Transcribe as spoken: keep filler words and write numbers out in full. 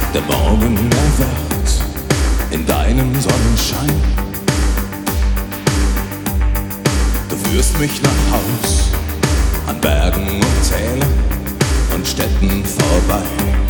Der Morgen erwacht in deinem Sonnenschein. Du führst mich nach Haus, an Bergen und Tälern und Städten vorbei.